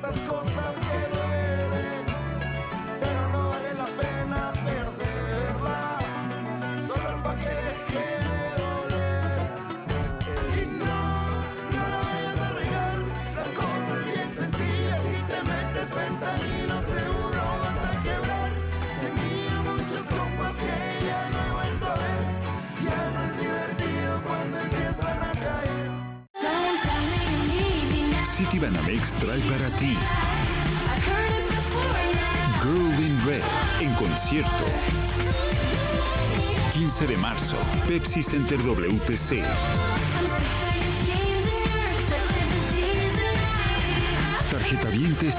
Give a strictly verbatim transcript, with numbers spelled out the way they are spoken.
ciertas cosas que duelen, pero no vale la pena perderla, solo pa' que deje de doler. Y no, no la vayas a regar, la cosa es bien sencilla, si te metes fentanilo seguro vas a quebrar. Tenía muchos compas que ya no he vuelto a ver, ya no es divertido cuando empiezan a caer. Citibanamex trae para ti Girl in Red en concierto. quince de marzo, Pepsi Center W T C. Tarjetavientes